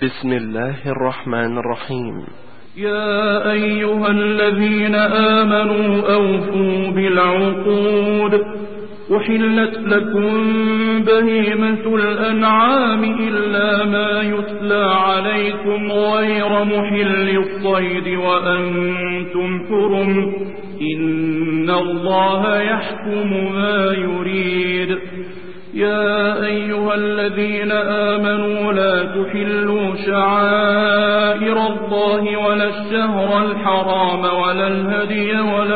بسم الله الرحمن الرحيم. يا أيها الذين آمنوا أوفوا بالعقود، أحلت لكم بهيمة الأنعام إلا ما يتلى عليكم غير محل الصيد وأنتم حرم، إن الله يحكم ما يريد. يا أيها الذين آمنوا لا تحلوا شعائر الله ولا الشهر الحرام ولا الهدي ولا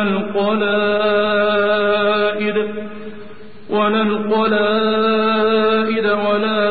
القلائد ولا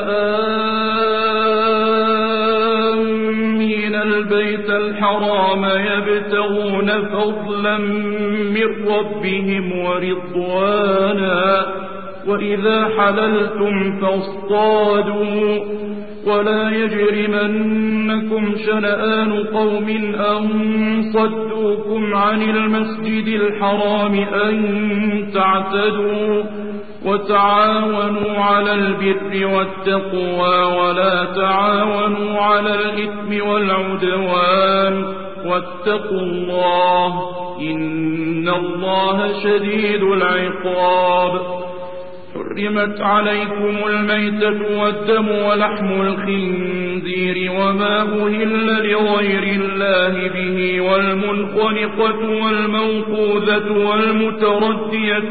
آمين البيت الحرام يبتغون فضلا من ربهم ورضوانا، وإذا حللتم فاصطادوا، ولا يجرمنكم شنآن قوم أن صدوكم عن المسجد الحرام أن تعتدوا، وتعاونوا على البر والتقوى ولا تعاونوا على الإثم والعدوان، واتقوا الله إن الله شديد العقاب. حرمت عليكم الميتة والدم ولحم الخنزير وما أهل لغير الله به، والمنخنقة والموقوذة والمتردية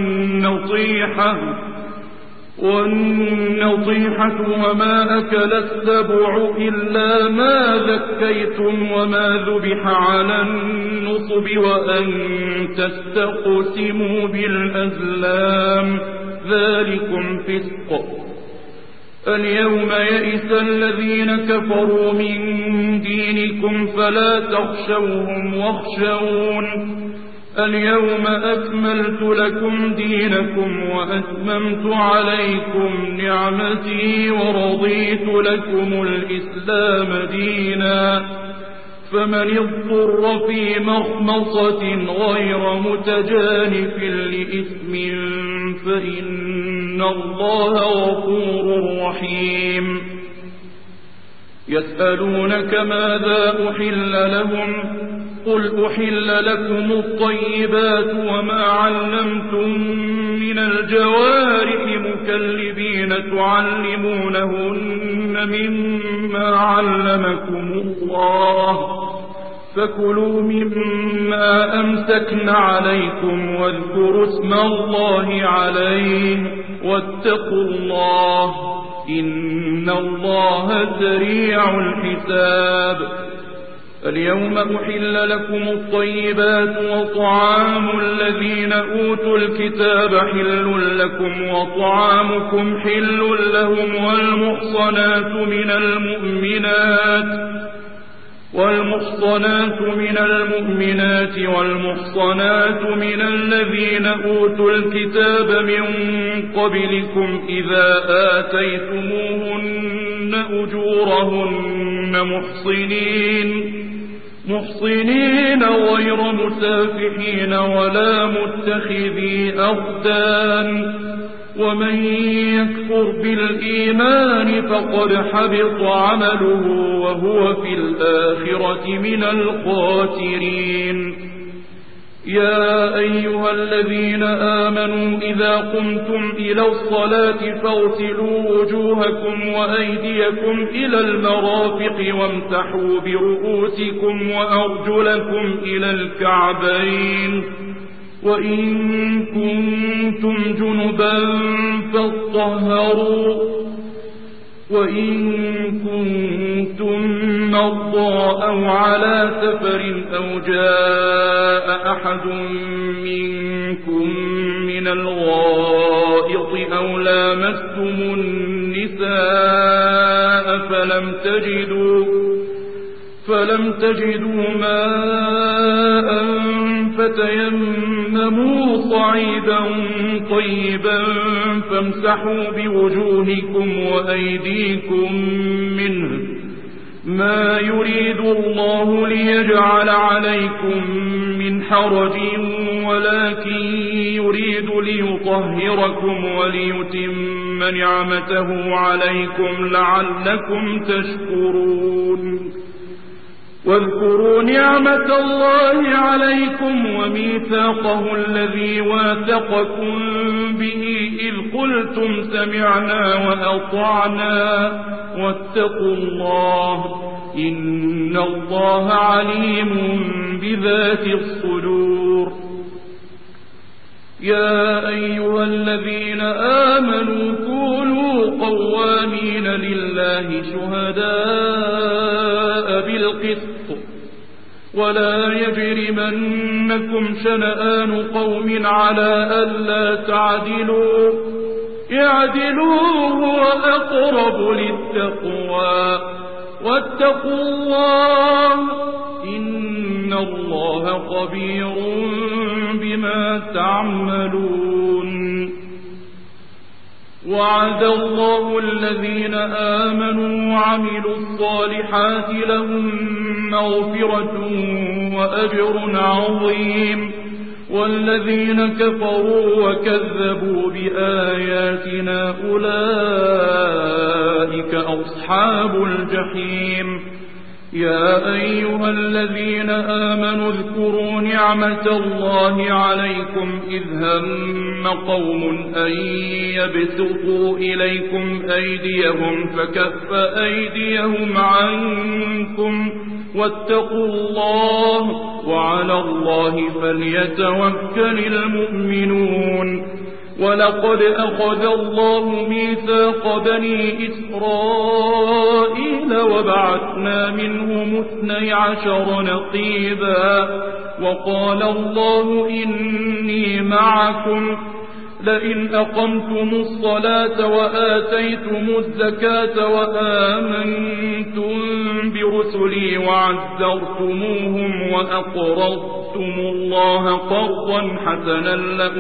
والنطيحة وما أكل السبع إلا ما ذكيتم وما ذبح على النصب وأن تستقسموا بالأزلام، ذلكم فسق. اليوم يئس الذين كفروا من دينكم فلا تخشوهم واخشون، اليوم أكملت لكم دينكم وأتممت عليكم نعمتي ورضيت لكم الإسلام دينا، فمن اضطر في مخمصة غير متجانف لإثم فإن الله غفور رحيم. يسألونك ماذا أحل لهم، قل أحل لكم الطيبات وما علمتم من الجوارح مكلبين تعلمونهن مما علمكم الله، فكلوا مما أمسكن عليكم واذكروا اسم الله عليه، واتقوا الله إن الله سريع الحساب. اليوم أحل لكم الطيبات وطعام الذين أوتوا الكتاب حل لكم وطعامكم حل لهم، والمحصنات من المؤمنات والمحصنات من الذين أوتوا الكتاب من قبلكم إذا آتيتموهن أجورهن محصنين غير مسافحين ولا متخذي أخدان، ومن يكفر بالإيمان فقد حبط عمله وهو في الآخرة من الخاسرين. يا أيها الذين آمنوا إذا قمتم إلى الصلاة فاغسلوا وجوهكم وأيديكم إلى المرافق وامسحوا برؤوسكم وأرجلكم إلى الكعبين، وإن كنتم جنبا فاطهروا، وإن كنتم مرضى أو على سفر أو جاء أحد منكم من الغائط أو لامستم النساء فلم تجدوا ماء فتيمموا صعيدا طيبا فامسحوا بوجوهكم وأيديكم منه، ما يريد الله ليجعل عليكم من حرج ولكن يريد ليطهركم وليتم نعمته عليكم لعلكم تشكرون. واذكروا نعمة الله عليكم وميثاقه الذي واثقكم به إذ قلتم سمعنا وأطعنا واتقوا الله إن الله عليم بذات الصدور. يا أيها الذين آمنوا كونوا قوامين لله شهداء بالقسط ولا يجرمنكم شنآن قوم على ألا تعدلوا اعدلوا هو أقرب للتقوى واتقوا الله إن الله خبير بما تعملون. وعد الله الذين آمنوا وعملوا الصالحات لهم مغفرة وأجر عظيم والذين كفروا وكذبوا بآياتنا أولئك أصحاب الجحيم. يا أيها الذين آمنوا اذكروا نعمة الله عليكم إذ هم قوم أن يبسطوا إليكم أيديهم فكف أيديهم عنكم واتقوا الله وعلى الله فليتوكل المؤمنون. ولقد أخذ الله ميثاق بني إسرائيل وبعثنا منهم 12 نقيبا وقال الله إني معكم لئن أقمتم الصلاة وآتيتم الزكاة وآمنتم برسلي وعزرتموهم وأقرضتم الله قرضا حسنا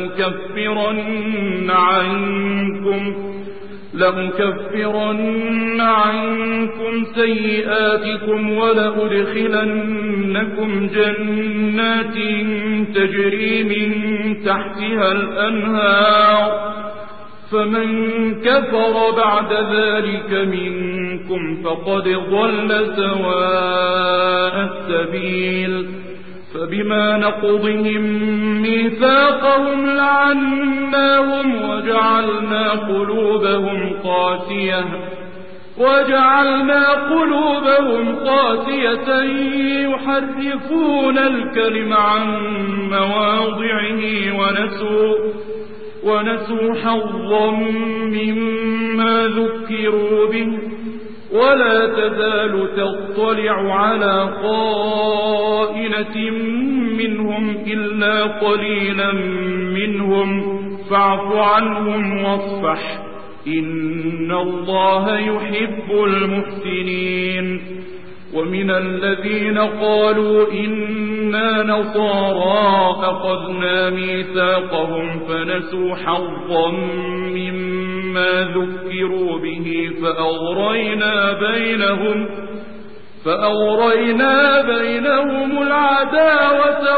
لأكفرن عنكم سيئاتكم ولأدخلنكم جنات تجري من تحتها الأنهار فمن كفر بعد ذلك منكم فقد ضل سواء السبيل. فبما نقضهم ميثاقهم لعناهم وجعلنا قلوبهم قاسية يحرفون الكلم عن مواضعه ونسوا حظا مما ذكروا به ولا تزال تطلع على خائنة منهم إلا قليلا منهم فاعف عنهم واصفح إن الله يحب المحسنين. ومن الذين قالوا إنا نصارى أخذنا ميثاقهم فنسوا حظا مما ذكروا به فأغرينا بينهم العداوة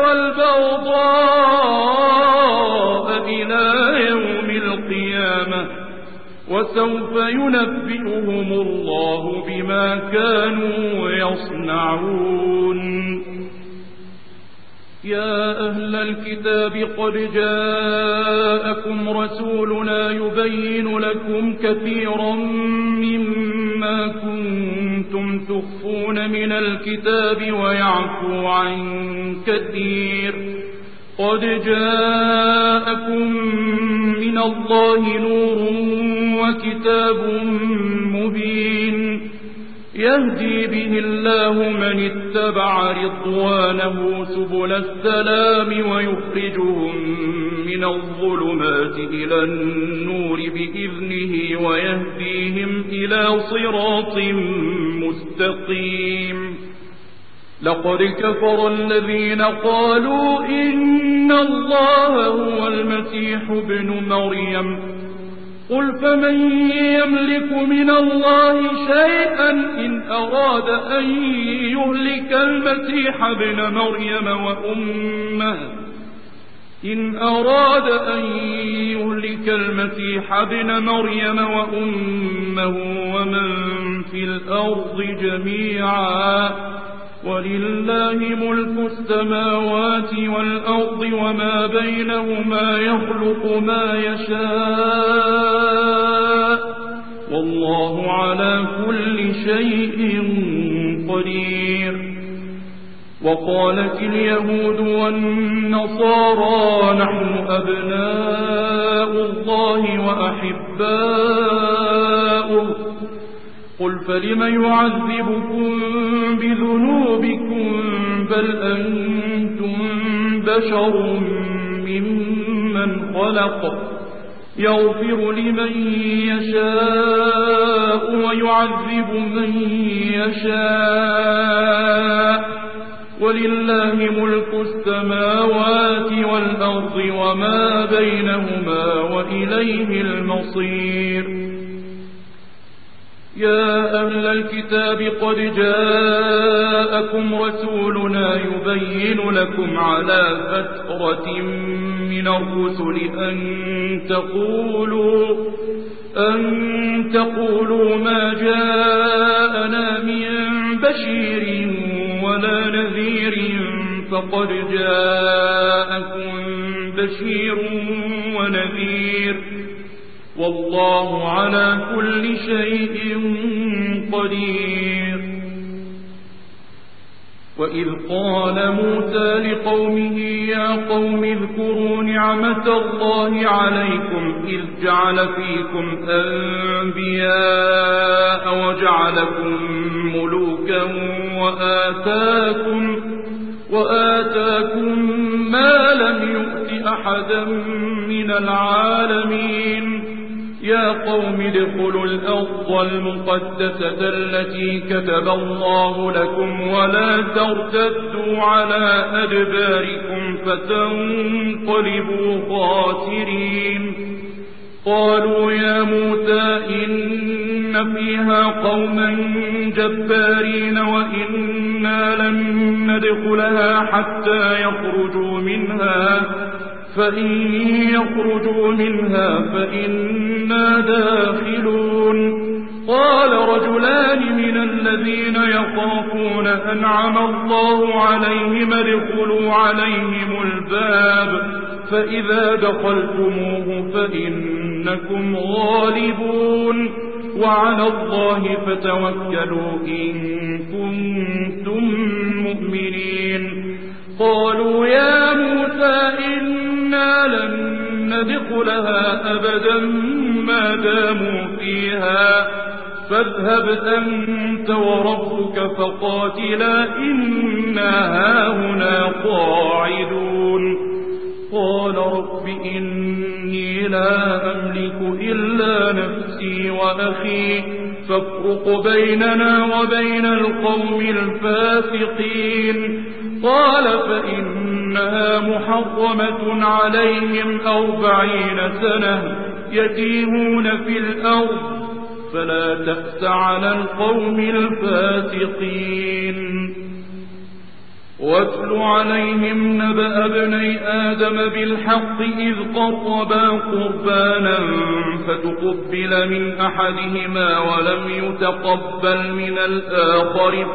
والبغضاء إلى يوم القيامة وسوف ينبئهم الله بما كانوا يصنعون. يا أهل الكتاب قد جاءكم رسولنا يبين لكم كثيرا مما كنتم تخفون من الكتاب ويعفو عن كثير. قد جاءكم من الله نور وكتاب مبين يهدي به الله من اتبع رضوانه سبل السلام ويخرجهم من الظلمات إلى النور بإذنه ويهديهم إلى صراط مستقيم. لقد كفر الذين قالوا إن الله هو المسيح ابن مريم قل فمن يملك من الله شيئا إن أراد أن يهلك المسيح ابن مريم وأمه ومن في الأرض جميعا ولله ملك السماوات والأرض وما بينهما يخلق ما يشاء والله على كل شيء قدير. وقالت اليهود والنصارى نحن أبناء الله وأحباؤه قل فلم يعذبكم بذنوبكم بل أنتم بشر ممن خلق يغفر لمن يشاء ويعذب من يشاء ولله ملك السماوات والأرض وما بينهما وإليه المصير. يا أهل الكتاب قد جاءكم رسولنا يبين لكم على فترة من الرسل أن تقولوا ما جاءنا من بشير ولا نذير فقد جاءكم بشير ونذير والله على كل شيء قدير. وإذ قال موسى لقومه يا قوم اذكروا نعمة الله عليكم إذ جعل فيكم أنبياء وجعلكم ملوكا وآتاكم ما لم يؤت أحدا من العالمين. يا قوم ادخلوا الأرض المقدسة التي كتب الله لكم ولا ترتدوا على أدباركم فتنقلبوا خاسرين. قالوا يا موسى إن فيها قوما جبارين وإنا لن ندخلها حتى يخرجوا منها فإن يخرجوا منها فإنا داخلون. قال رجلان من الذين يخافون أنعم الله عليهم ادخلوا عليهم الباب فإذا دخلتموه فإنكم غالبون وعلى الله فتوكلوا إن كنتم مؤمنين. قالوا يا موسى إنا لن ندخلها أبدا ما داموا فيها فاذهب أنت وربك فقاتلا إنا هاهنا قاعدون. قال رب إني لا أملك إلا نفسي وأخي فافرق بيننا وبين القوم الفاسقين. قال فإنها محرمة عليهم 40 سنة يتيهون في الأرض فلا تأس على القوم الفاسقين. واتل عليهم نبأ ابني آدم بالحق إذ قربا قربانا فتقبل من أحدهما ولم يتقبل من الآخر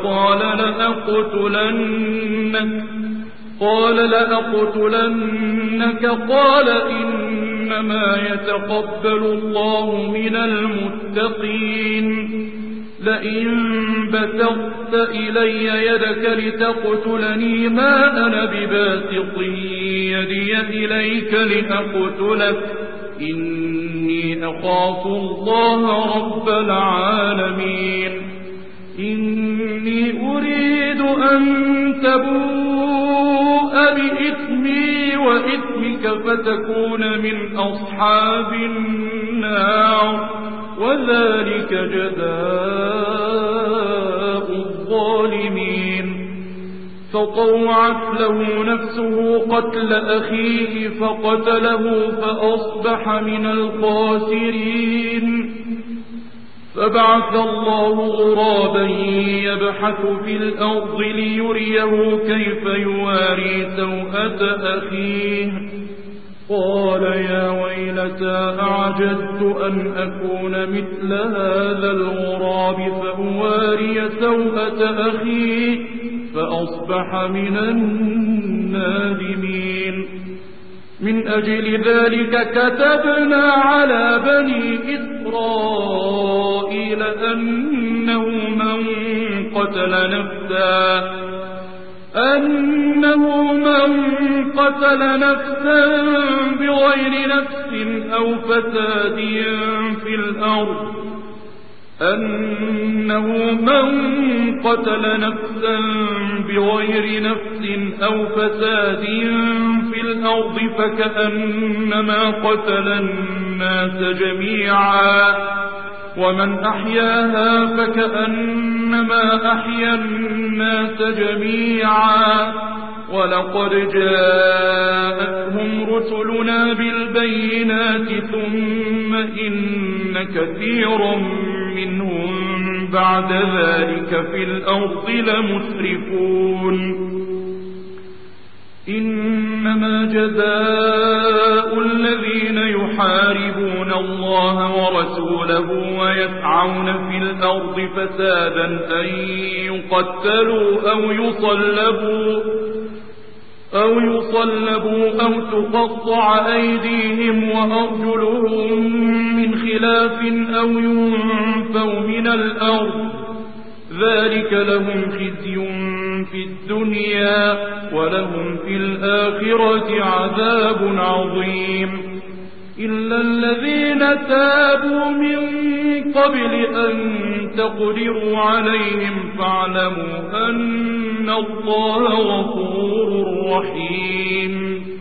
قال لأقتلنك قال إنما يتقبل الله من المتقين. لئن بسطت إلي يدك لتقتلني ما أنا بباسط يدي إليك لأقتلك إني أخاف الله رب العالمين. إني أريد أن تبوء بإثمي وإثمك فتكون من أصحاب النار وذلك جزاء الظالمين. فطوعت له نفسه قتل أخيه فقتله فأصبح من الخاسرين. فبعث الله غرابا يبحث في الأرض ليريه كيف يواري سوءة أخيه. قال يا ويلتى أعجزت أن أكون مثل هذا الغراب فأواري سوءة أخي فأصبح من النادمين. من أجل ذلك كتبنا على بني إسرائيل أنه من قتل نفسا بغير نفس أو فساد في الأرض فكأنما قتل الناس جميعا ومن أحياها فكأنما أحيا الناس جميعا. ولقد جاءتهم رسلنا بالبينات ثم إن كثيرا منهم بعد ذلك في الأرض لمسرفون. إنما جزاء الذين يحاربون الله ورسوله ويسعون في الأرض فسادا أن يقتلوا أو يصلبوا أو تقطع أيديهم وأرجلهم من خلاف أو ينفوا من الأرض ذلك لهم خزي في الدنيا ولهم في الآخرة عذاب عظيم. إلا الذين تابوا من قبل أن تقدروا عليهم فاعلموا أن الله غفور رحيم.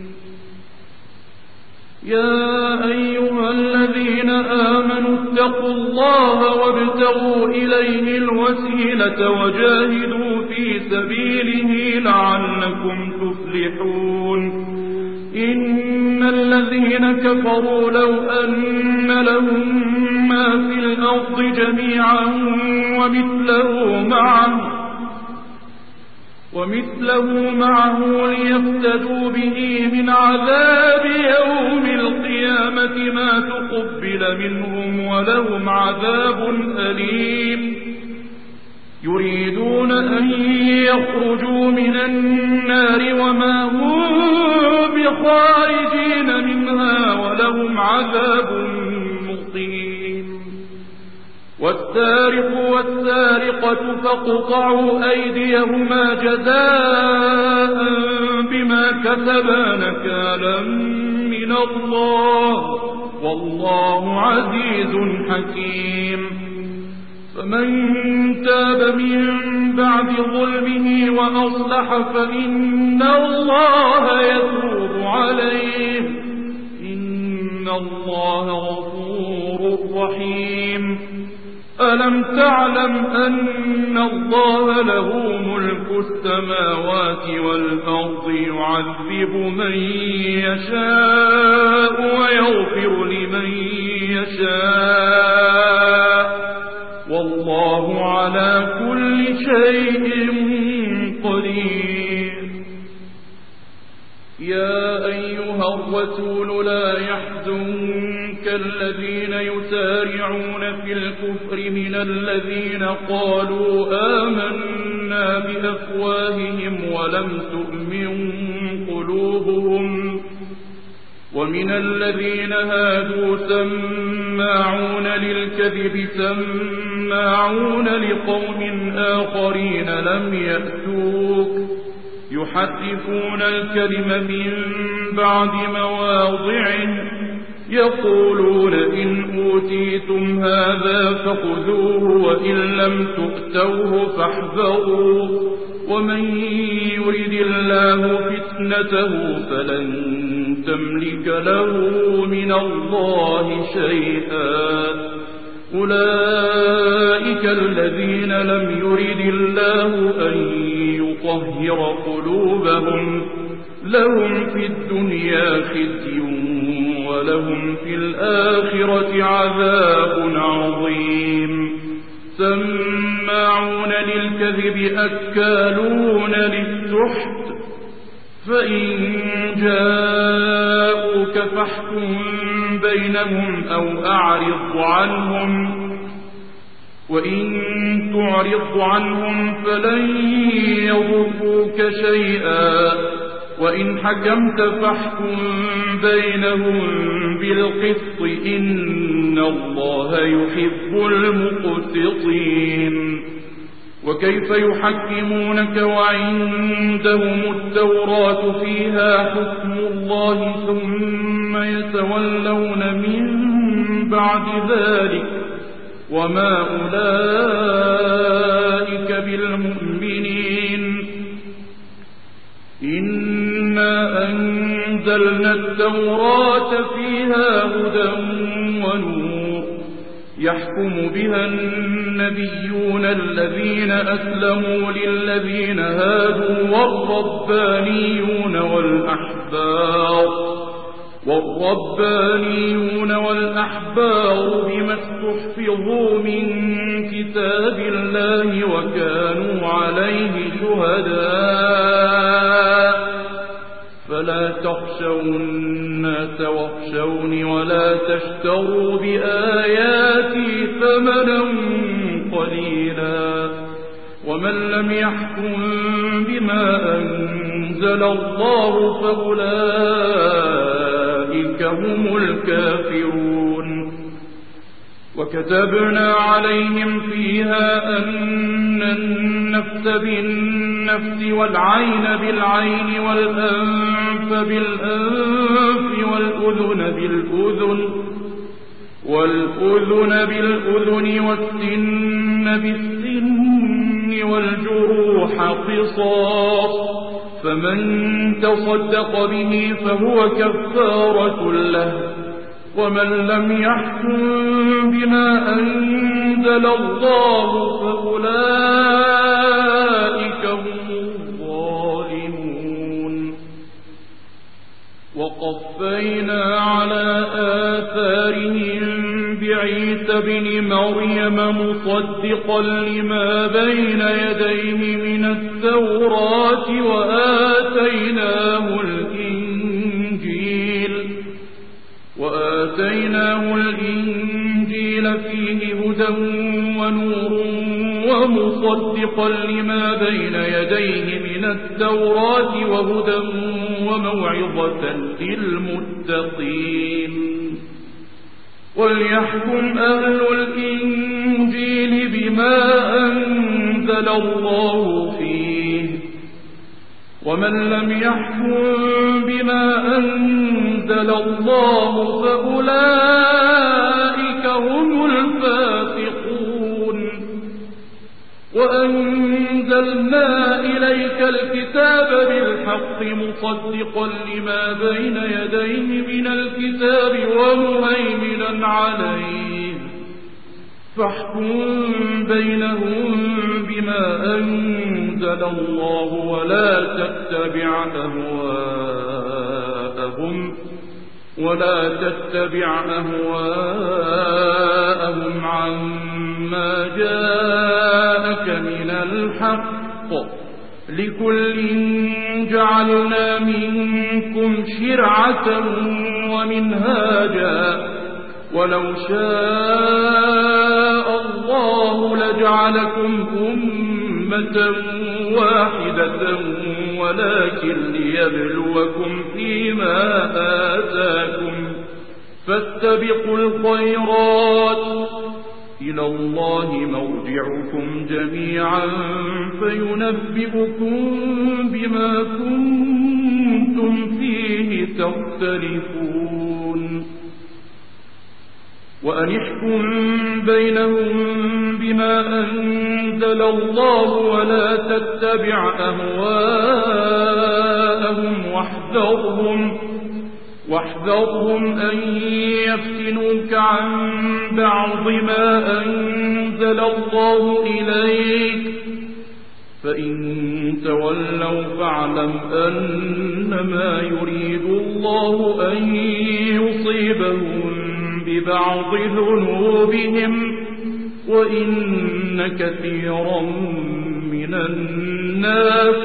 يا أيها الذين آمنوا اتقوا الله وابتغوا إليه الوسيلة وجاهدوا في سبيله لعلكم تفلحون. إن الذين كفروا لو أن لهم ما في الأرض جميعا ومثله معه ليفتدوا به من عذاب يوم القيامة ما تقبل منهم ولهم عذاب أليم. يريدون أن يخرجوا من النار وما هم بخارجين منها ولهم عذاب مقيم. والسارق والسارقة فاقطعوا أيديهما جزاء بما كسبا نكالا من الله والله عزيز حكيم. فمن تاب من بعد ظلمه وأصلح فإن الله يتوب عليه إن الله غفور رحيم. ألم تعلم أن الله له ملك السماوات والأرض يعذب من يشاء ويغفر لمن يشاء والله على كل شيء قدير. يا أيها الرسول لا يحزنك الذين يسارعون في الكفر من الذين قالوا آمنا بأفواههم ولم تؤمن قلوبهم ومن الذين هادوا سماعون للكذب سماعون لقوم آخرين لم يأتوك يحرفون الكلم من بعد مواضعه يقولون إن أوتيتم هذا فخذوه وإن لم تؤتوه فاحذروا ومن يرد الله فتنته فلن تملك له من الله شيئا. أولئك الذين لم يرد الله أن يطهر ليطهر قلوبهم لهم في الدنيا خزي ولهم في الآخرة عذاب عظيم سماعون للكذب أكالون للسحت فإن جاءوك فاحكم بينهم أو أعرض عنهم وإن تعرض عنهم فلن يضروك شيئا وإن حكمت فاحكم بينهم بالقسط إن الله يحب المقسطين وكيف يحكمونك وعندهم التوراة فيها حكم الله ثم يتولون من بعد ذلك وما أولئك بالمؤمنين إنا أنزلنا التوراة فيها هدى ونور يحكم بها النبيون الذين أسلموا للذين هادوا والربانيون والأحبار بما استحفظوا من كتاب الله وكانوا عليه شهداء فلا تخشوا الناس واخشوني ولا تشتروا بآياتي ثمنا قليلا ومن لم يحكم بما أنزل الله فأولئك هم الكافرون وكتبنا عليهم فيها أن النفس بالنفس والعين بالعين والأنف بالأنف والأذن بالأذن والسن بالسن والجروح قصاص فمن تصدق به فهو كفارة له ومن لم يحكم بما أنزل الله فأولئك هم الظالمون وقفينا على آثارهم بعيسى بن مريم مصدقا لما بين يديه من التوراة وآتيناه الإنجيل فيه هدى ونور ومصدقا لما بين يديه من التوراة وهدى وموعظة للمتقين وليحكم أهل الإنجيل بما أنزل الله فيه ومن لم يحكم بما أنزل الله فأولئك هم الفاسقون وأنزلنا إليك الكتاب بالحق مصدقا لما بين يديه من الكتاب ومهيمنا عليه فاحكم بينهم بما أنزل الله ولا تتبع أهواءهم عما جاءك من الحق لكل جعلنا منكم شرعة ومنهاجا ولو شاء الله لجعلكم أمة واحدة ولكن ليبلوكم فيما آتاكم فاستبقوا الخيرات إلى الله مرجعكم جميعا فينبئكم بما كنتم فيه تختلفون وأن احكم بينهم بما أنزل الله ولا تتبع أهواءهم واحذرهم أن يفتنوك عن بعض ما أنزل الله إليك فإن تولوا فاعلم أنما يريد الله أن يصيبهم ببعض ذنوبهم وإن كثيرا من الناس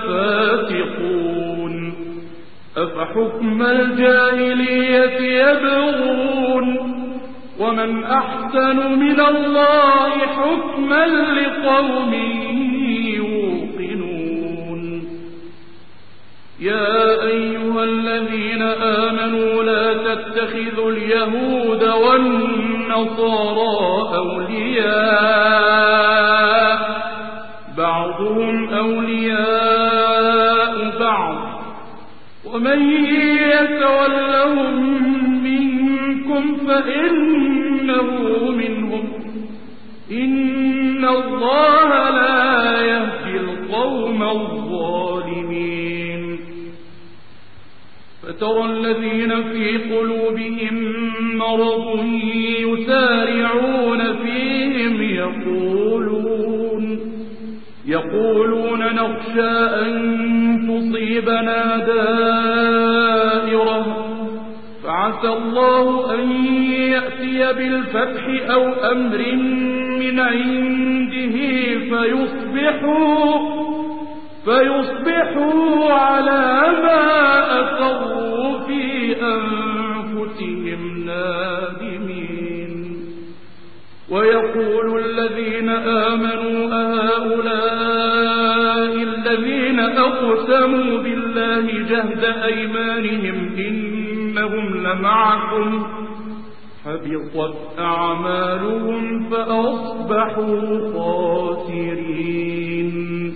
لفاسقون أفحكم الجاهلية يبغون ومن أحسن من الله حكما لقوم يوقنون يا أيها الذين آمنوا لا تتخذوا اليهود والنصارى أولياء بعضهم أولياء بعض ومن يتولهم منكم فإنه منهم إن الله لا يهدي القوم الظالمين فترى الذين في قلوبهم مرض يسارعون فيهم يقولون نخشى أن تصيبنا دائرة فعسى الله أن يأتي بالفتح أو أمر من عنده فيصبحوا على ما أسروا في أنفسهم نادمين ويقول الذين آمنوا أهؤلاء الذين أقسموا بالله جهد أيمانهم إنهم لمعكم حبطت أعمالهم فأصبحوا خاسرين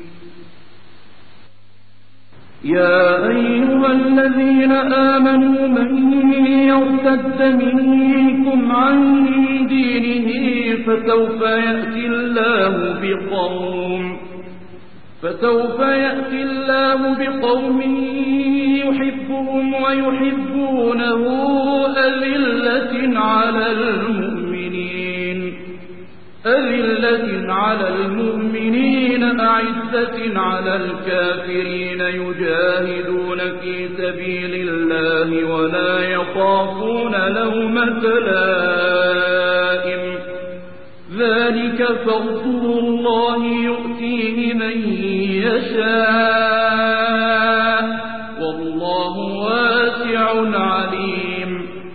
يا أيها الذين آمنوا من يرتد منكم عن دينه فسوف يأتي الله بقوم يحبهم ويحبونه أذلة على المؤمنين أعزة على الكافرين يجاهدون في سبيل الله ولا يخافون لومة لائم ذلك فضل الله يؤتيه من يشاء والله واسع عليم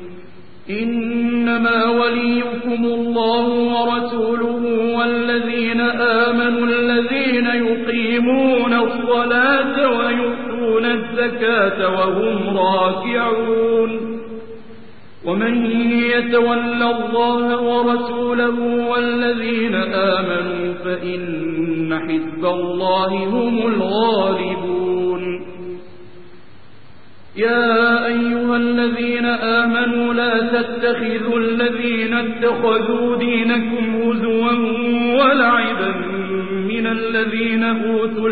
إنما وليكم الله ورسوله والذين آمنوا الذين يقيمون الصلاة ويؤتون الزكاة وهم راكعون ومن يتول الله ورسوله والذين آمنوا فإن حزب الله هم الغالبون يا أيها الذين آمنوا لا تتخذوا الذين اتخذوا دينكم هزوا ولعبا من الذين أوتوا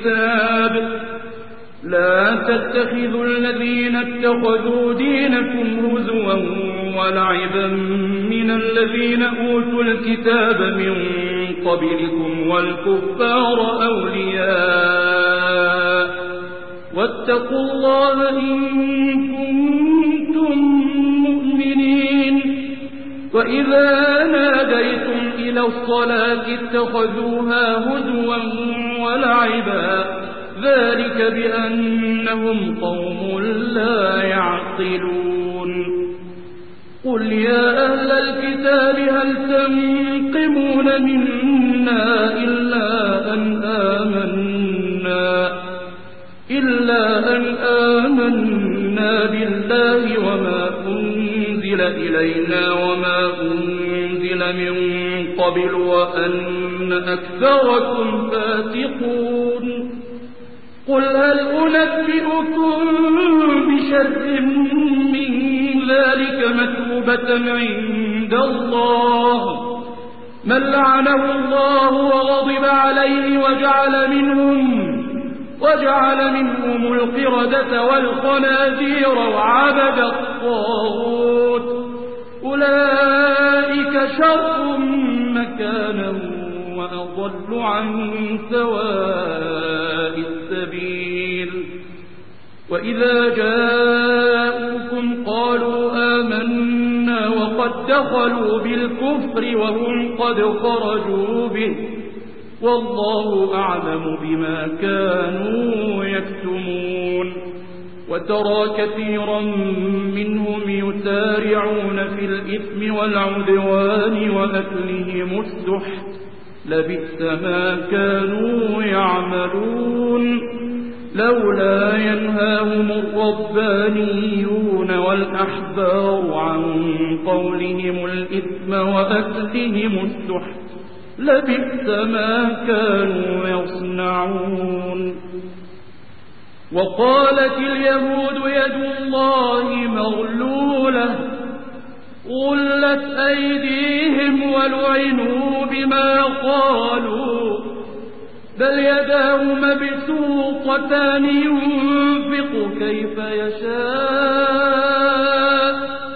الكتاب من قبلكم والكفار أولياء واتقوا الله إن كنتم مؤمنين وإذا ناديتم إلى الصلاة اتخذوها هزوا ولعبا ذلك بأنهم قوم لا يعقلون قل يا أهل الكتاب هل تنقمون منا إلا أن آمنا بالله وما أنزل إلينا وما أنزل من قبل وأن أكثركم فاسقون قل هل أنبئكم بشر من ذلك مثوبة عند الله من لعنه الله وغضب عليه وجعل منهم القردة والخنازير وعبد الطاغوت أولئك شر مكانا وأضل عن سواء وإذا جاءوكم قالوا آمنا وقد دخلوا بالكفر وهم قد خرجوا به والله أعلم بما كانوا يكتمون وترى كثيرا منهم يسارعون في الإثم والعدوان وأكلهم السحت لبئس ما كانوا يعملون لولا ينهاهم الربانيون والأحبار عن قولهم الإثم وأكلهم السحت لبئس ما كانوا يصنعون وقالت اليهود يد الله مغلولة غلت أيديهم ولعنوا بما قالوا بل يداه مبسوطتان ينفق كيف يشاء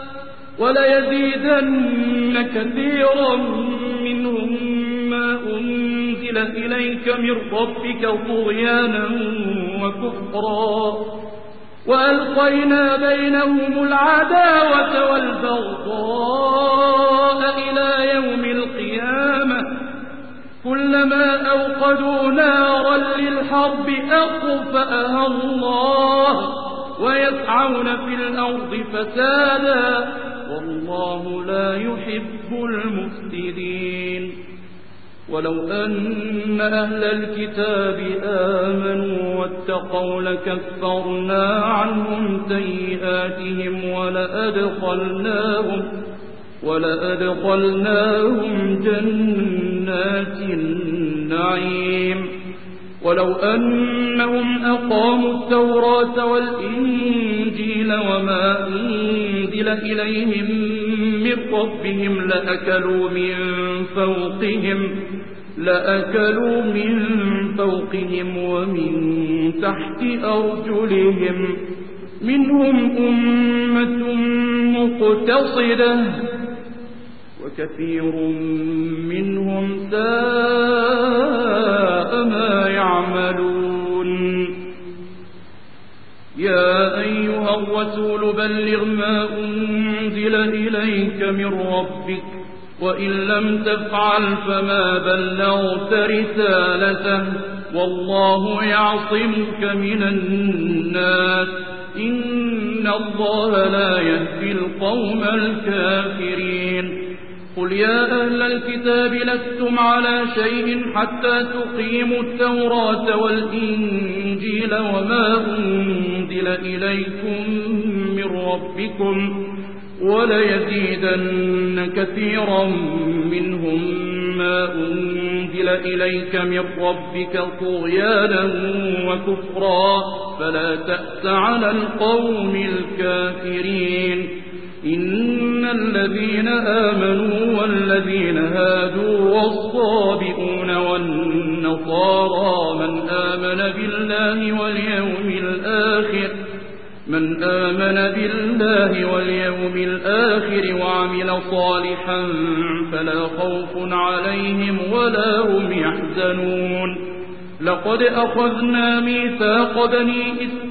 وليزيدن كثيرا منهم ما أنزل إليك من ربك طغيانا وكفرا وألقينا بينهم العداوة والبغضاء إلى يوم القيامة كلما أوقدوا نارا للحرب أطفأها الله ويسعون في الأرض فسادا والله لا يحب المفسدين ولو أن أهل الكتاب آمنوا واتقوا لكفرنا عنهم سيئاتهم ولأدخلناهم جنات النعيم ولو أنهم أقاموا التوراة والإنجيل وما أنزل إليهم من ربهم لأكلوا من فوقهم ومن تحت أرجلهم منهم أمة مقتصدة وكثير منهم ساء ما يعملون يا أيها الرسول بلغ ما أنزل إليك من ربك وإن لم تفعل فما بلغت رسالته والله يعصمك من الناس إن الله لا يهدي القوم الكافرين قل يا أهل الكتاب لستم على شيء حتى تقيموا التوراة والإنجيل وما أنزل إليكم من ربكم وليزيدن كثيرا منهم ما أنزل إليك من ربك طغيانا وكفرا فلا تأس على القوم الكافرين إن الذين آمنوا والذين هادوا والصابئون والنصارى من آمن بالله واليوم الآخر وعمل صالحا فلا خوف عليهم ولا هم يحزنون لقد أخذنا ميثاق بني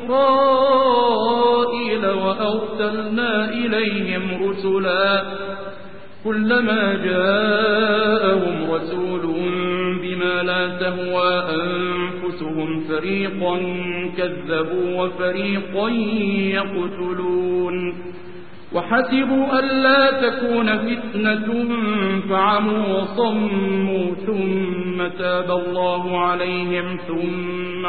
إسرائيل وأرسلنا إليهم رسلا كلما جاءهم رسول بما لا تهوى أنفسهم فريقا كذبوا وفريقا يقتلون وحسبوا ألا تكون فتنة فعموا وصموا ثم تاب الله عليهم ثم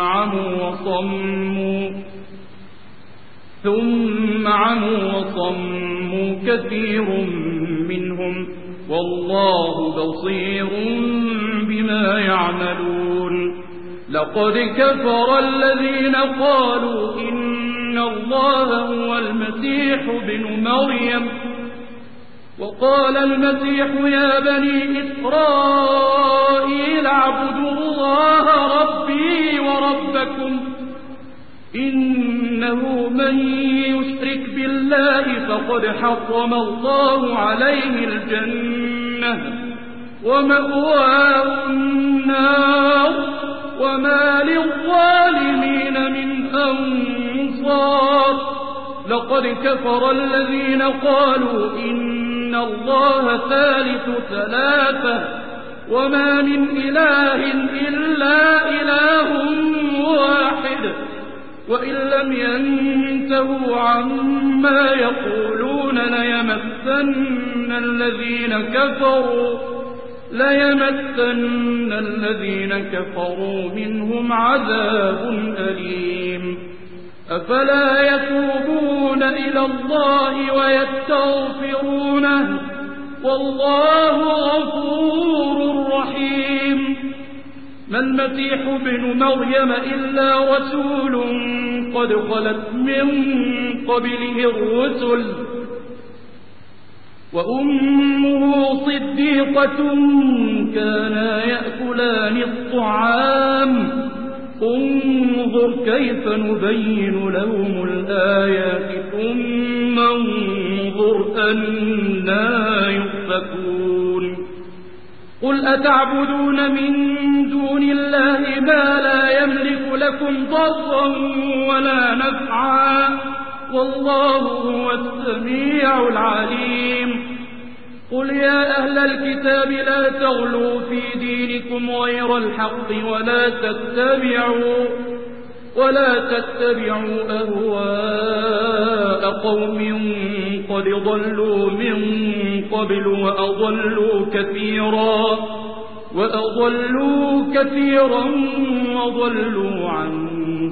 عموا وصموا كثير منهم والله بصير بما يعملون لقد كفر الذين قالوا إن الله هو المسيح ابن مريم وقال المسيح يا بني إسرائيل اعبدوا الله ربي وربكم إنه من يشرك بالله فقد حرم الله عليه الجنة ومأواه النار وما للظالمين من أنصار أنصار لقد كفر الذين قالوا إن الله ثالث ثلاثة وما من إله إلا إله واحد وإن لم ينتهوا عما يقولون ليمسن الذين كفروا منهم عذاب أليم أفلا يتوبون إلى الله ويستغفرونه والله غفور رحيم ما المسيح ابن مريم إلا رسول قد خلت من قبله الرسل وأمه صديقة كانا يأكلان الطعام انظر كيف نبين لهم الآيات ثم انظر أنا يؤفكون قل أتعبدون من دون الله ما لا يملك لكم ضرا ولا نفعا والله هو السميع العليم قل يا أهل الكتاب لا تغلوا في دينكم غير الحق ولا تتبعوا أهواء قوم قد ضلوا من قبل وأضلوا كثيرا وضلوا عن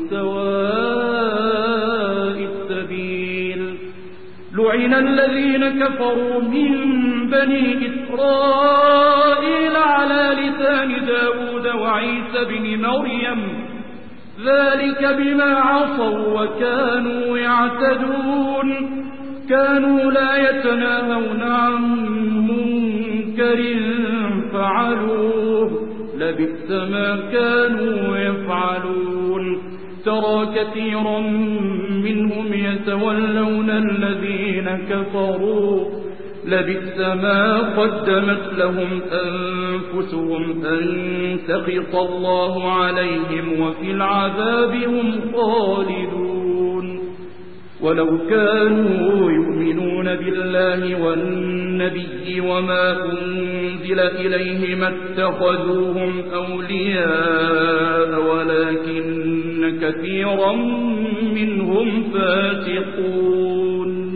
سواء السبيل لعن الذين كفروا من بني إسرائيل على لسان داود وعيسى بن مريم ذلك بما عصوا وكانوا يعتدون كانوا لا يتناهون عن منكر فعلوه لبئس ما كانوا يفعلون ترى كثيرا منهم يتولون الذين كفروا لبئس ما قدمت لهم أنفسهم أن سخط الله عليهم وفي العذاب هم خالدون ولو كانوا يؤمنون بالله والنبي وما أنزل إليه ما اتخذوهم أولياء ولكن كثيرا منهم فاسقون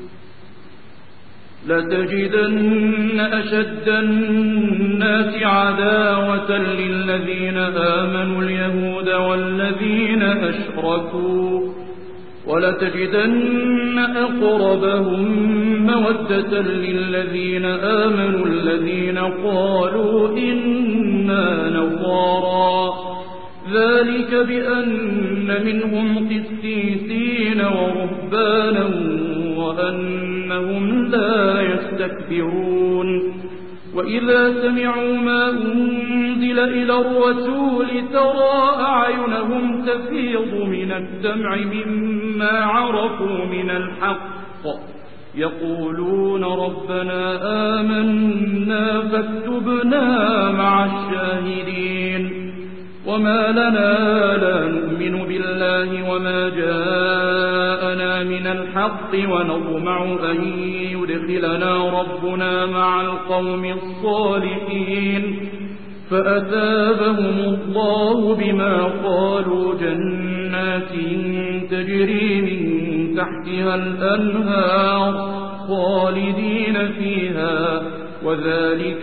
لتجدن أشد الناس عداوة للذين آمنوا اليهود والذين أشركوا ولتجدن أقربهم مودة للذين آمنوا الذين قالوا إنا نصارى ذلك بأن منهم قسيسين ورهبانا وأنهم لا يستكبرون وإذا سمعوا ما أنزل إلى الرسول ترى أعينهم تفيض من الدمع مما عرفوا من الحق يقولون ربنا آمنا فاكتبنا مع الشاهدين وما لنا لا نؤمن بالله وما جاءنا من الحق ونطمع أن يدخلنا ربنا مع القوم الصالحين فأثابهم الله بما قالوا جنات تجري من تحتها الأنهار خالدين فيها وذلك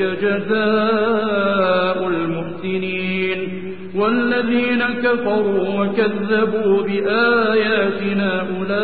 جزاء المحسنين والذين كفروا وكذبوا بآياتنا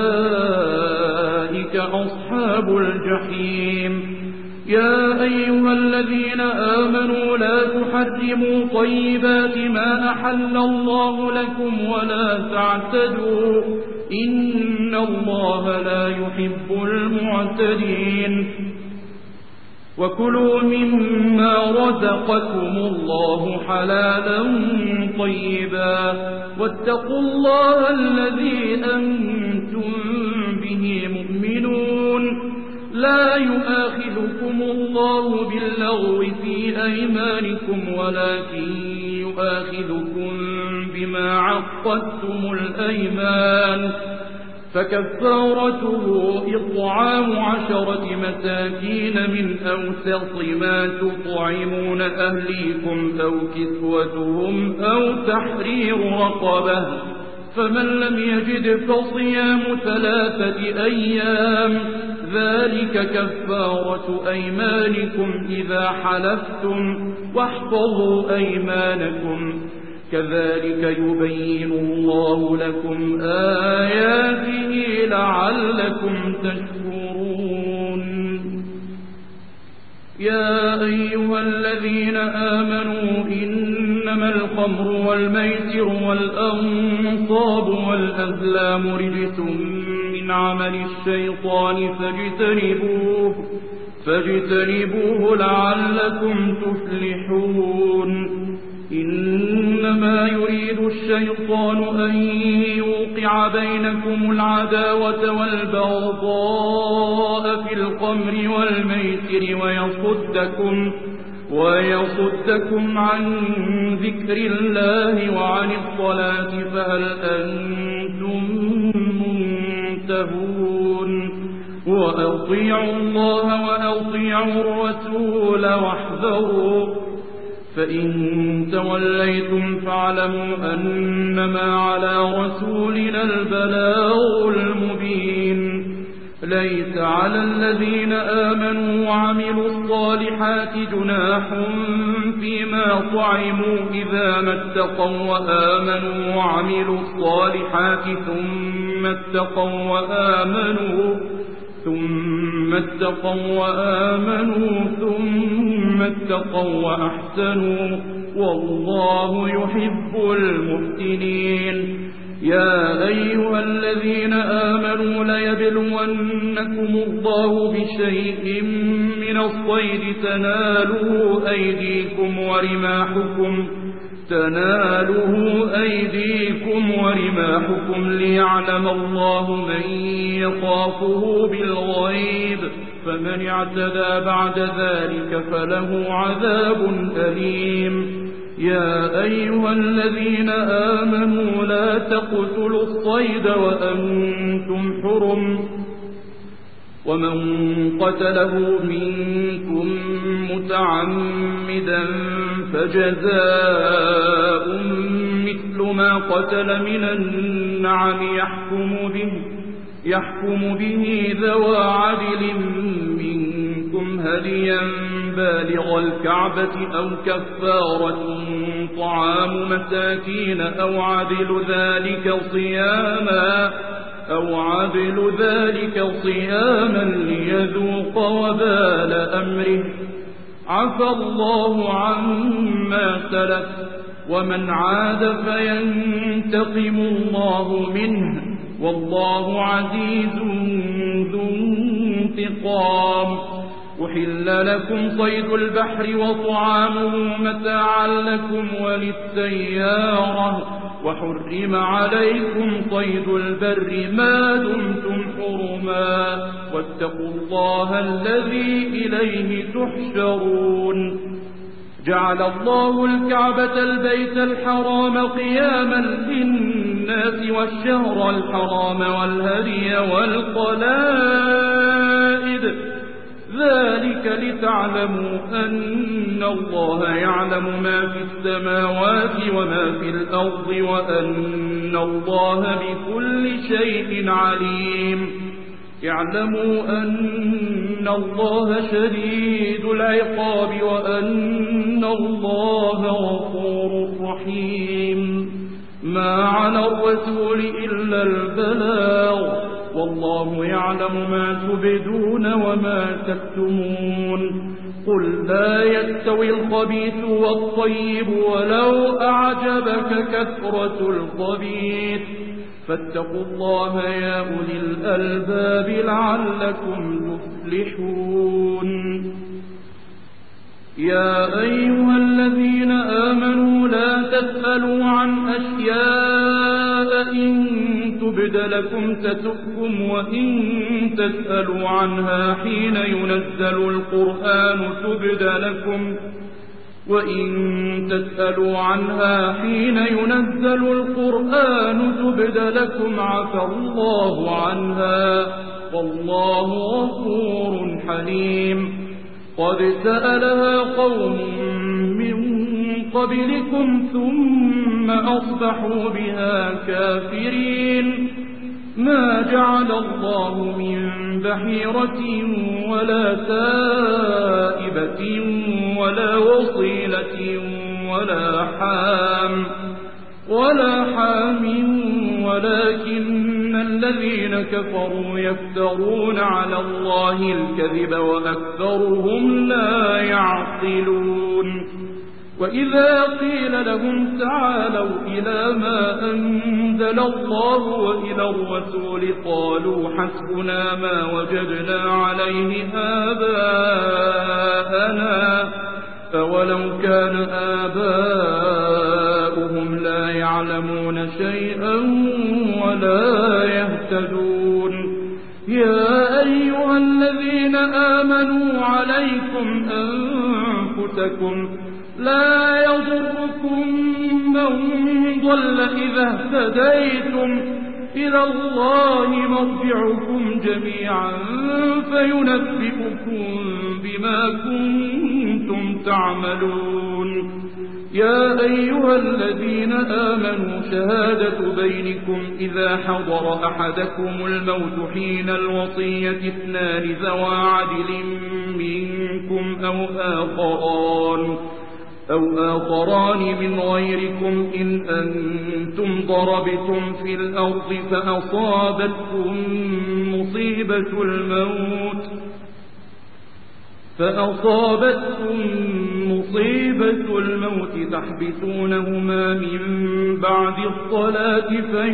أولئك أصحاب الجحيم يا أيها الذين آمنوا لا تحرموا طيبات ما أحل الله لكم ولا تعتدوا إن الله لا يحب المعتدين وكلوا مما رزقكم الله حلالا طيبا واتقوا الله الذي أنتم به مؤمنون لا يؤاخذكم الله باللغو في أيمانكم ولكن يؤاخذكم بما عقدتم الأيمان فكفارته إطعام 10 مساكين من أوسط ما تطعمون أهليكم أو كسوتهم أو تحرير رقبة، فمن لم يجد فصيام 3 أيام، ذلك كفارة أيمانكم إذا حلفتم، واحفظوا أيمانكم، كذلك يبين الله لكم آياته لعلكم تشكرون. يا أيها الذين آمنوا إنما الخمر والميسر والأنصاب والأزلام رجس من عمل الشيطان فاجتنبوه لعلكم تفلحون. إنما يريد الشيطان أن يوقع بينكم العداوة والبغضاء في الخمر والميسر ويصدكم عن ذكر الله وعن الصلاة، فهل أنتم منتهون؟ وأطيعوا الله وأطيعوا الرسول واحذروا، فإن توليتم فاعلموا أنما على رسولنا البلاغ المبين. ليس على الذين آمنوا وعملوا الصالحات جناح فيما طعموا إذا ما اتقوا وآمنوا وعملوا الصالحات ثم اتقوا وأحسنوا، والله يحب المحسنين. يا أيها الذين آمنوا ليبلونكم الله بشيء من الصيد تناله أيديكم ورماحكم ليعلم الله من يخافه بالغيب، فمن اعتدى بعد ذلك فله عذاب أليم. يا أيها الذين آمنوا لا تقتلوا الصيد وأنتم حرم، ومن قتله منكم متعمدا فجزاء مثل ما قتل من النعم يحكم به ذوى عدل منكم هديا بالغ الكعبة أو كفارة طعام مساكين أو عدل ذلك صياما ليذوق وبال أمره. عفى الله عما سلف، ومن عاد فينتقم الله منه، والله عزيز ذو انتقام. أحل لكم صيد البحر وطعامه متاعا لكم وللسيارة، وحرم عليكم صيد البر ما دمتم حرما، واتقوا الله الذي إليه تحشرون. جعل الله الكعبة البيت الحرام قياما للناس والشهر الحرام والهدي والقلائد، ذلك لتعلموا أن الله يعلم ما في السماوات وما في الأرض وأن الله بكل شيء عليم. اعلموا أن الله شديد العقاب وأن الله غفور رحيم. ما على الرسول إلا البلاغ، والله يعلم ما تبدون وما تكتمون. قل لا يستوي الخبيث والطيب ولو أعجبك كثرة الخبيث، فاتقوا الله يا أولي الألباب لعلكم تفلحون. يا أيها الذين آمنوا لا تسألوا عن أشياء إن تبد لكم تسؤكم، وإن تسألوا عنها حين ينزل القرآن تبد لكم، وإن تسألوا عنها حين ينزل القرآن تبد لكم عفى الله عنها والله غفور حليم. قد سألها قوم من قبلكم ثم أصبحوا بها كافرين. ما جعل الله من بحيرة ولا سائبة ولا وصيلة ولا حام ولكن الذين كفروا يفترون على الله الكذب وأكثرهم لا يعقلون. وإذا قيل لهم تعالوا إلى ما أنزل الله وإلى الرسول قالوا حسبنا ما وجدنا عليه آباءنا أولو كان آباؤهم لا يعلمون شيئا ولا يهتدون. يا أيها الذين آمنوا عليكم أنفسكم لا يضركم من ضل إذا اهتديتم إلى الله مرجعكم جميعا فينبئكم بما كنتم تعملون. يا أيها الذين آمنوا شهادة بينكم إذا حضر أحدكم الموت حين الوصية 2 ذوى عدل منكم أو آخران من غيركم إن أنتم ضربتم في الأرض فأصابتكم مصيبة الموت تحبسونهما من بعد الصلاة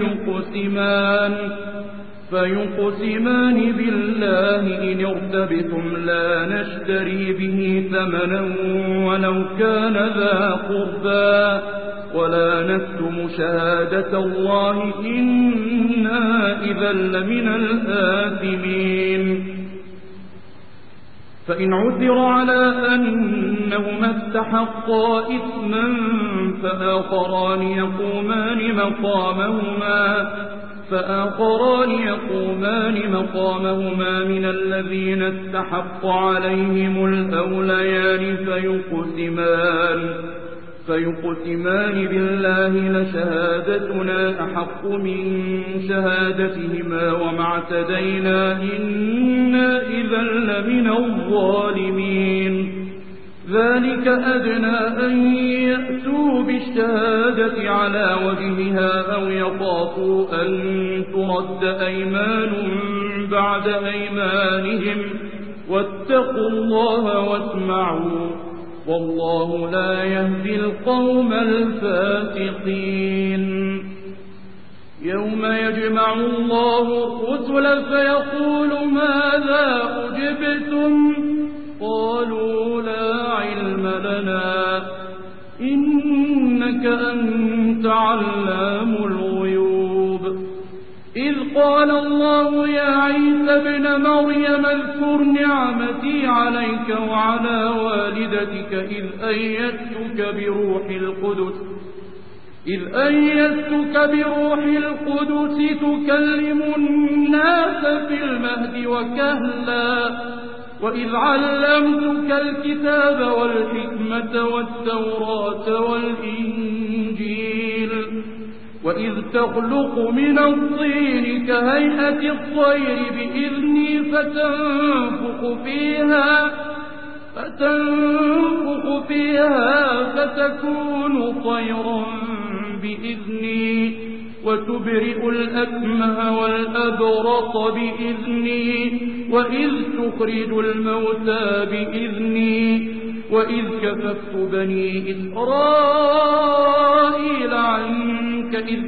فيقسمان بالله إن ارتبتم لا نشتري به ثمنا ولو كان ذا قربى ولا نكتم شهادة الله إنا إذا لمن الآثمين. فإن عثر على أنهما استحقا إثما فآخران يقومان مقامهما من الذين استحق عليهم الأوليان فيقسمان بالله لشهادتنا أحق من شهادتهما وما اعتدينا إنا إذا لمن الظالمين. ذلك أدنى أن يأتوا بالشهادة على وجهها أو يخافوا أن ترد أيمان بعد أيمانهم واتقوا الله واسمعوا والله لا يهدي القوم الفاسقين. يوم يجمع الله الرسل فيقول ماذا أجبتم قالوا لا علم لنا إنك أنت علام الغيوب. إذ قال الله يا عيسى ابن مريم اذكر نعمتي عليك وعلى والدتك إذ أيدتك بروح القدس تكلم الناس في المهد وكهلا وإذ علمتك الكتاب والحكمة والتوراة والإنجيل وإذ تخلق من الطين كهيئة الطير بإذني فتنفخ فيها فتكون طيرا بإذني وتبرئ الأكمه والأبرص بإذني وإذ تخرج الموتى بإذني وإذ كففت بني إسرائيل عنك إذ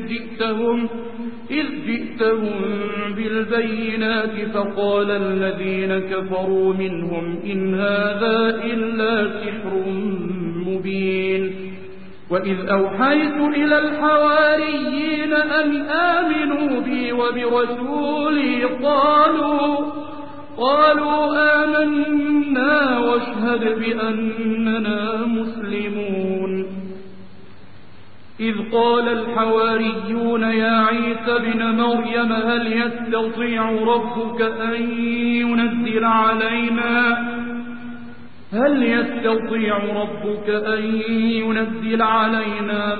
جئتهم بالبينات فقال الذين كفروا منهم إن هذا إلا سحر مبين. وإذ أوحيت إلى الحواريين أن آمنوا بي وبرسولي قالوا آمنا واشهد بأننا مسلمون. إذ قال الحواريون يا عيسى ابن مريم هل يستطيع ربك أن ينزل علينا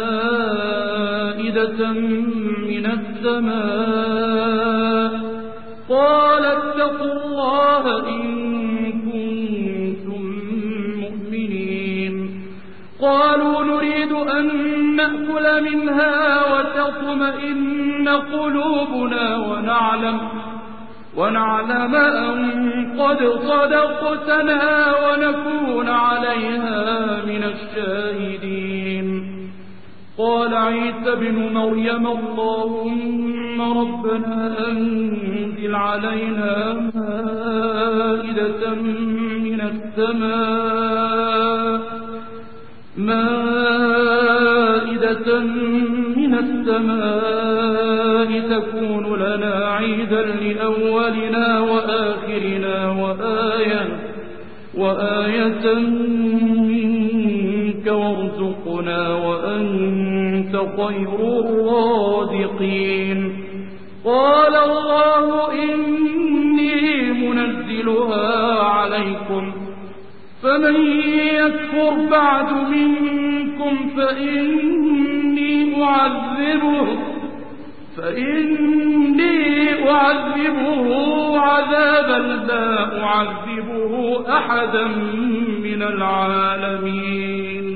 مائدة من السماء قال اتقوا الله إن كنتم مؤمنين. قالوا نريد أن نأكل منها وتطمئن قلوبنا ونعلم أن قد صدقتنا ونكون عليها من الشاهدين. قال عيسى بن مريم اللهم ربنا أنزل علينا مائدة من السماء تكون لنا عيدا لأولنا وآخرنا وآية منك وارزقنا وأنت خير الرازقين. قال الله إني منزلها عليكم فمن يكفر بعد منكم فإني أعذبه عذابا لا أعذبه أحدا من العالمين.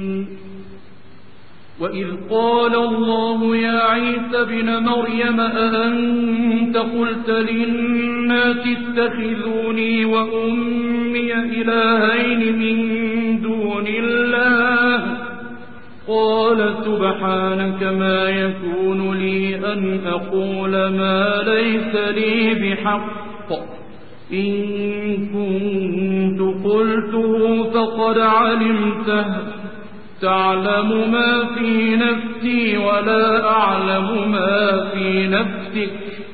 وإذ قال الله يا عيسى ابن مريم أأنت قلت للناس اتخذوني وأمي إلهين من دون الله قال سبحانك ما يكون لي أن أقول ما ليس لي بحق إن كنت قلته فقد علمته تعلم ما في نفسي ولا أعلم ما في نفسك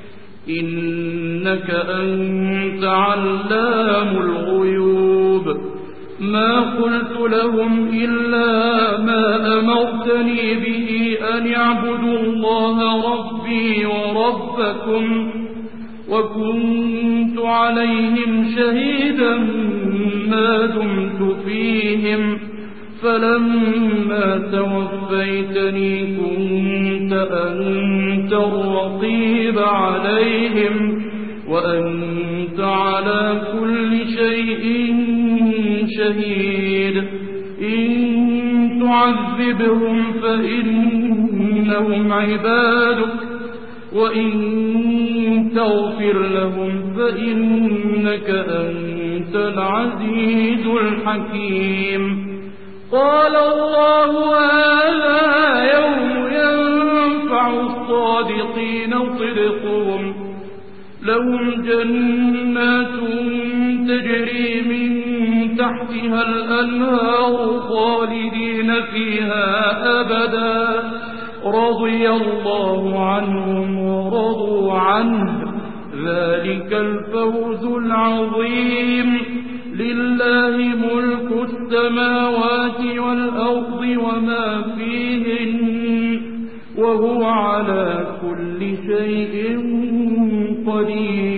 إنك أنت علام الغيوب. ما قلت لهم إلا ما أمرتني به أن يعبدوا الله ربي وربكم وكنت عليهم شهيدا ما دمت فيهم فلما توفيتني كنت أنت الرقيب عليهم وأنت على كل شيء شهيد. إن تعذبهم فإنهم عبادك وإن تغفر لهم فإنك أنت العزيز الحكيم. قال الله هذا يوم ينفع الصادقين صدقهم لهم جنات تجري من تحتها الأنهار خالدين فيها أبدا رضي الله عنهم ورضوا عنه ذلك الفوز العظيم. لله ملك السماوات والأرض وما فيهن وهو على كل شيء قدير.